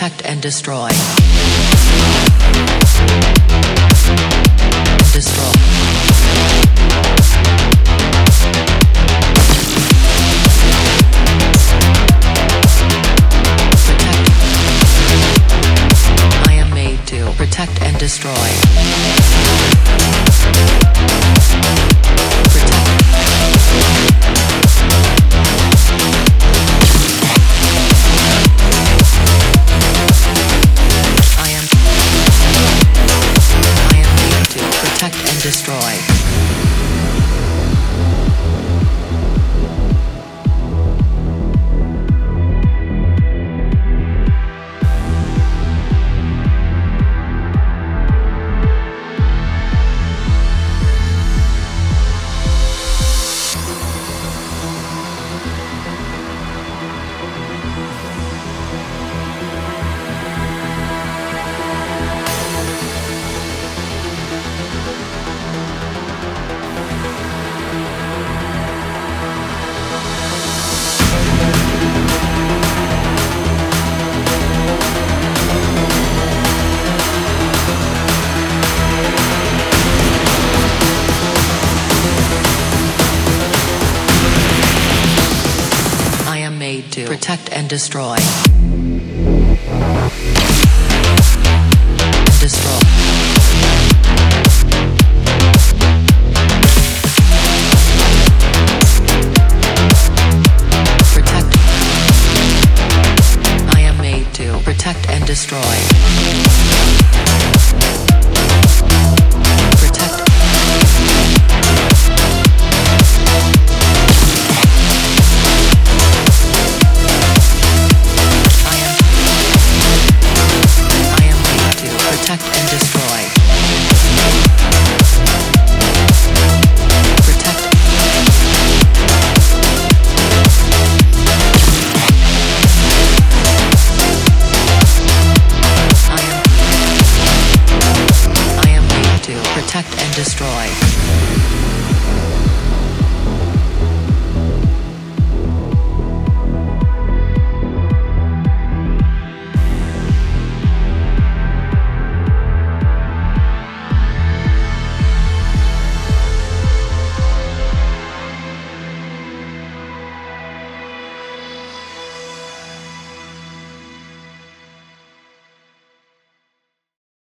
protect and destroy. Destroy. Protect. I am made to protect and destroy. Protect and destroy. To protect and destroy. Destroy. Protect. I am made to protect and destroy. Protect. Protect and destroy. Protect. I am made to protect and destroy.